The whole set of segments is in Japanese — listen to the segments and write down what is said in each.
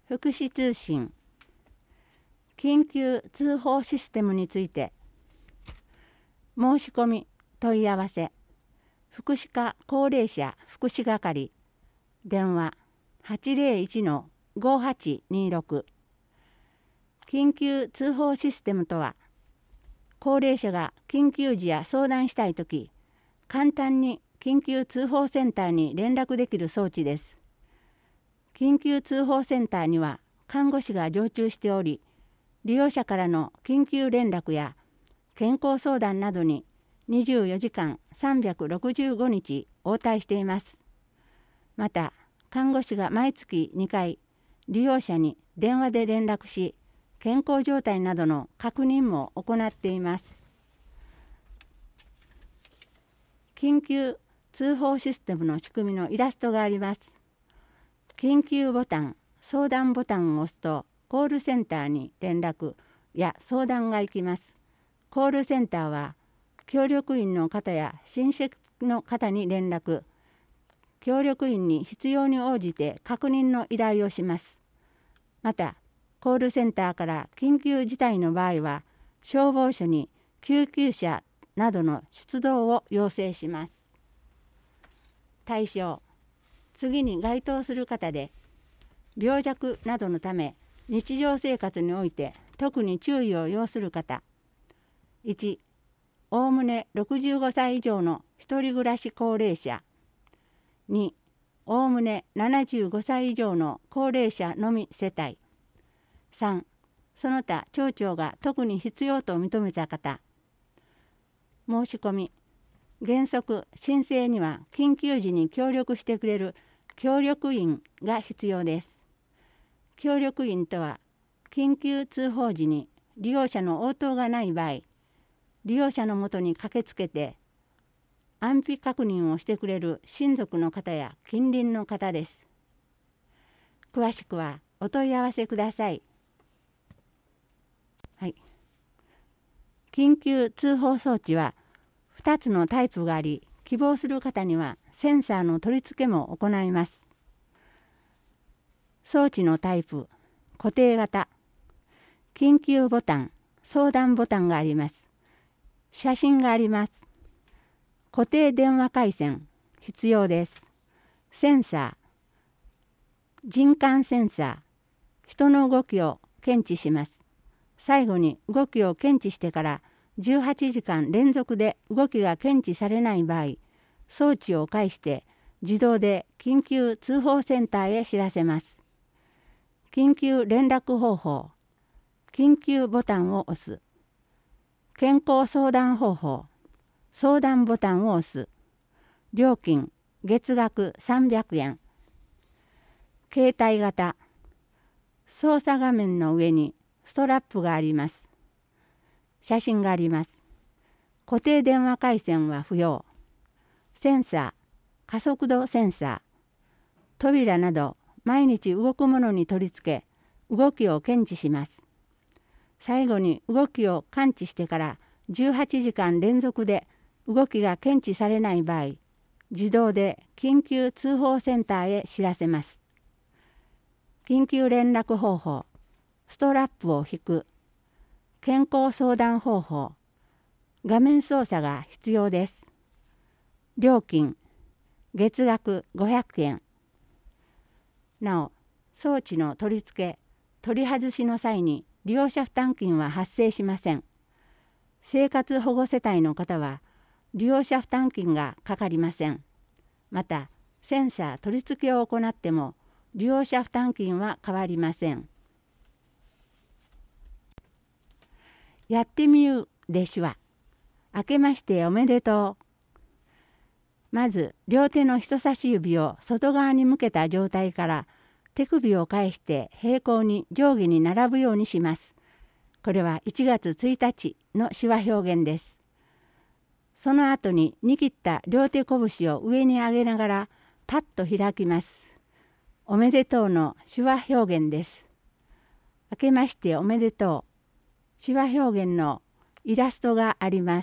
福祉通信緊急通報システムについて申し込み問い合わせ福祉課高齢者福祉係電話 801-5826 緊急通報システムとは高齢者が緊急時や相談したいとき簡単に緊急通報センターに連絡できる装置です。緊急通報センターには看護師が常駐しており、利用者からの緊急連絡や健康相談などに24時間365日応対しています。また、看護師が毎月2回、利用者に電話で連絡し、健康状態などの確認も行っています。緊急通報システムの仕組みのイラストがあります。緊急ボタン、相談ボタンを押すと、コールセンターに連絡や相談が行きます。コールセンターは、協力員の方や親戚の方に連絡、協力員に必要に応じて確認の依頼をします。また、コールセンターから緊急事態の場合は、消防署に救急車などの出動を要請します。対象、次に該当する方で、病弱などのため日常生活において特に注意を要する方。1、おおむね65歳以上の一人暮らし高齢者。2、おおむね75歳以上の高齢者のみ世帯。3、その他町長が特に必要と認めた方。申し込み。原則申請には緊急時に協力してくれる協力員が必要です。協力員とは緊急通報時に利用者の応答がない場合、利用者のもとに駆けつけて安否確認をしてくれる親族の方や近隣の方です。詳しくはお問い合わせください。はい。緊急通報装置は2つのタイプがあり、希望する方にはセンサーの取り付けも行います。装置のタイプ、固定型、緊急ボタン、相談ボタンがあります。写真があります。固定電話回線、必要です。センサー、人感センサー、人の動きを検知します。最後に動きを検知してから18時間連続で動きが検知されない場合、装置を介して自動で緊急通報センターへ知らせます。緊急連絡方法、緊急ボタンを押す。健康相談方法、相談ボタンを押す。料金、月額300円。携帯型、操作画面の上にストラップがあります。写真があります。固定電話回線は不要。センサー、加速度センサー、扉など毎日動くものに取り付け、動きを検知します。最後に動きを感知してから18時間連続で動きが検知されない場合、自動で緊急通報センターへ知らせます。緊急連絡方法、ストラップを引く。健康相談方法、画面操作が必要です。料金、月額500円。なお、装置の取り付け、取り外しの際に利用者負担金は発生しません。生活保護世帯の方は利用者負担金がかかりません。また、センサー取り付けを行っても利用者負担金は変わりません。やってみゆうでしは、明けましておめでとう。まず、両手の人差し指を外側に向けた状態から手首を返して平行に上下に並ぶようにします。これは1月1日の手話表現です。その後に握った両手拳を上に上げながらパッと開きます。おめでとうの手話表現です。明けましておめでとう。手話表現のイラストがあります。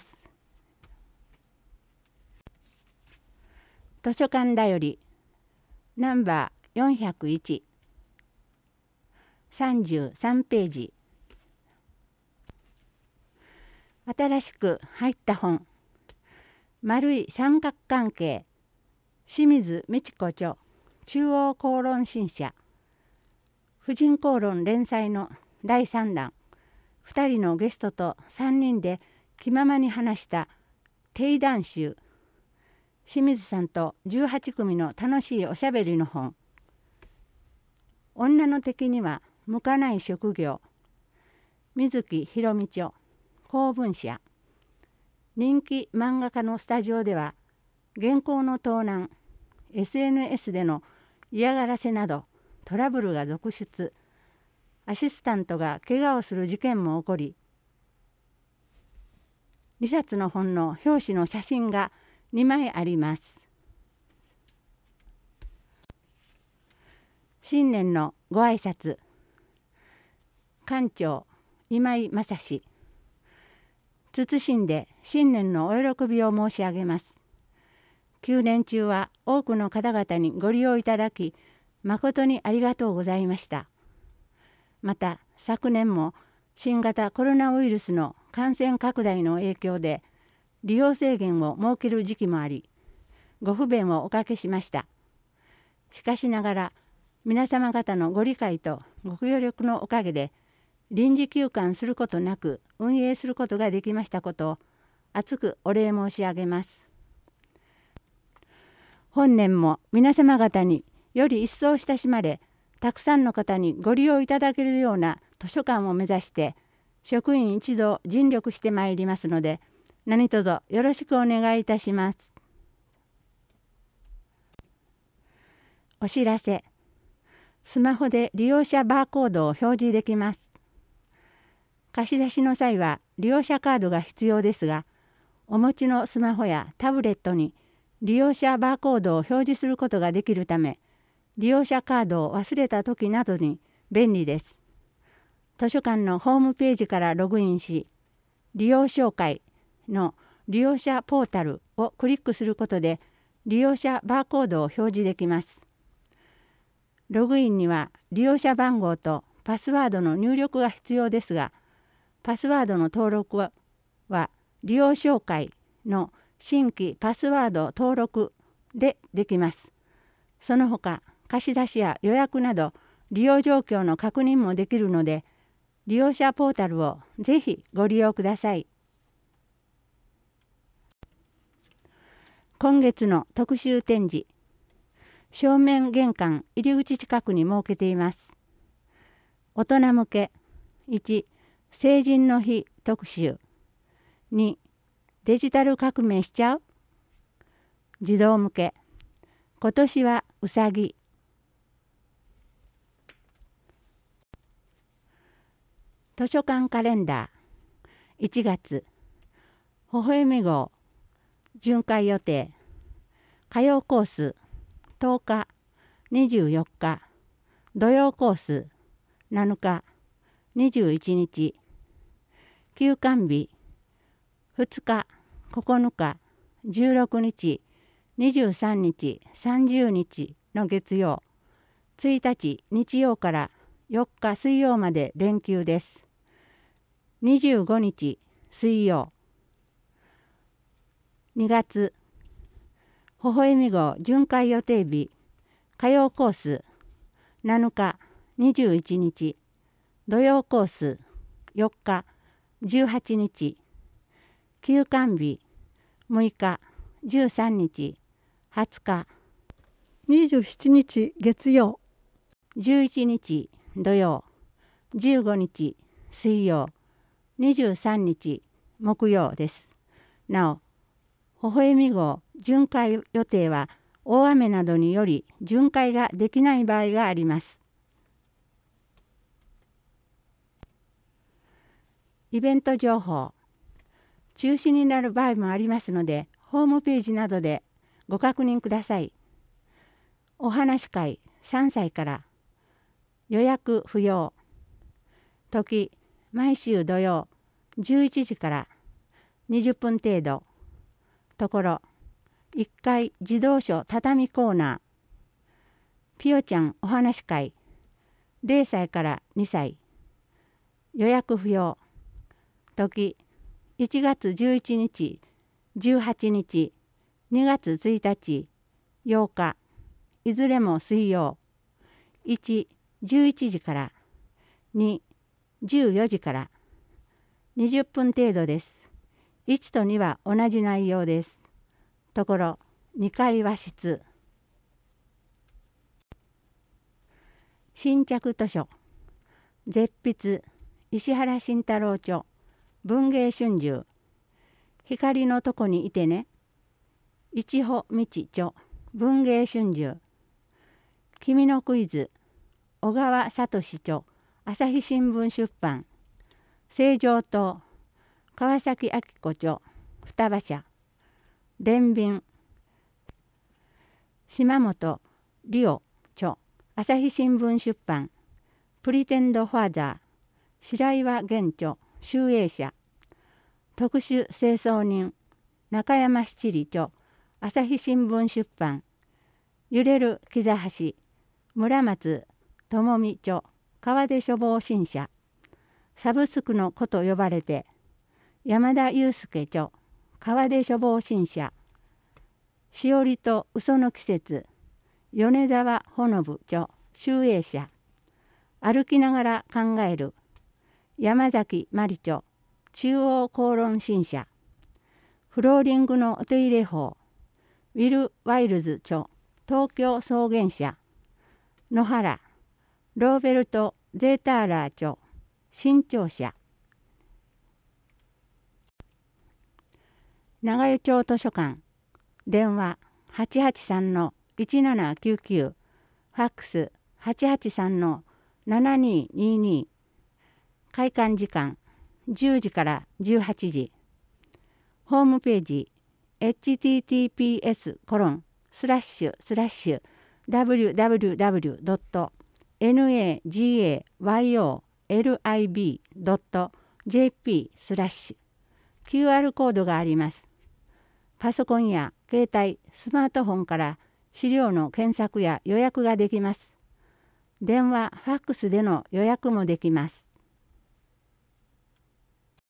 図書館だよりナンバー401 33ページ。新しく入った本。丸い三角関係。清水美智子著。中央公論新社。婦人公論連載の第3弾。2人のゲストと3人で気ままに話した定談集。清水さんと18組の楽しいおしゃべりの本。女の敵には向かない職業。水木ひろみ著。公文社。人気漫画家のスタジオでは原稿の盗難、SNS での嫌がらせなどトラブルが続出。アシスタントが怪我をする事件も起こり、2冊の本の表紙の写真が2枚あります。新年のご挨拶。館長今井正史。謹んで新年のお喜びを申し上げます。9年中は多くの方々にご利用いただき、誠にありがとうございました。また昨年も新型コロナウイルスの感染拡大の影響で利用制限を設ける時期もあり、ご不便をおかけしました。しかしながら皆様方のご理解とご協力のおかげで臨時休館することなく運営することができましたことを厚くお礼申し上げます。本年も皆様方により一層親しまれ、たくさんの方にご利用いただけるような図書館を目指して職員一同尽力してまいりますので、何卒よろしくお願いいたします。お知らせ。スマホで利用者バーコードを表示できます。貸し出しの際は利用者カードが必要ですが、お持ちのスマホやタブレットに利用者バーコードを表示することができるため、利用者カードを忘れた時などに便利です。図書館のホームページからログインし、利用紹介の利用者ポータルをクリックすることで利用者バーコードを表示できます。ログインには利用者番号とパスワードの入力が必要ですが、パスワードの登録は利用紹介の新規パスワード登録でできます。その他、貸し出しや予約など利用状況の確認もできるので、利用者ポータルをぜひご利用ください。今月の特集展示、正面玄関入り口近くに設けています。大人向け。1、成人の日特集。2、デジタル革命しちゃう？児童向け。今年はうさぎ。図書館カレンダー。1月。微笑み号。巡回予定。火曜コース。10日、24日。土曜コース。7日、21日。休館日。2日、9日、16日、23日、30日の月曜。1日日曜から4日水曜まで連休です。25日水曜。2月、微笑み号巡回予定日。火曜コース。7日、21日。土曜コース。4日、18日。休館日。6日、13日。20日。 27日月曜。 11日土曜。15日水曜。23日木曜です。なお、微笑み号巡回予定は大雨などにより巡回ができない場合があります。イベント情報。中止になる場合もありますので、ホームページなどでご確認ください。お話会3歳から。予約不要。時、毎週土曜11時から20分程度。ところ、1階児童書畳コーナー。ぴよちゃんお話会。 0歳から2歳。予約不要。時1月11日、18日、2月1日、8日、いずれも水曜。1、11時から。2、14時から。20分程度です。1と2は同じ内容です。ところ、2階和室。新着図書。絶筆、石原慎太郎著。文芸春秋。光のとこにいてね。一歩道著。文芸春秋。君のクイズ。小川聡著。朝日新聞出版。成城島。川崎明子著。双葉社。連便。島本理央著。朝日新聞出版。プリテンドファーザー。白岩玄著。集英社。特殊清掃人。中山七里著。朝日新聞出版。揺れる木座橋。村松智美著。川出処方新社。サブスクの子と呼ばれて。山田祐介著。川出処方新社。しおりと嘘の季節。米沢ほのぶ著。集英社。歩きながら考える。山崎真理著。中央公論新社。フローリングのお手入れ法。ウィル・ワイルズ著。東京草原社。野原。ローベルト・ゼーターラー著。新潮社。長湯町図書館。電話 883-1799。ファックス 883-7222。開館時間10時から18時。ホームページ https://www.nagayolib.jp/ QR コードがあります。パソコンや携帯、スマートフォンから資料の検索や予約ができます。電話、ファックスでの予約もできます。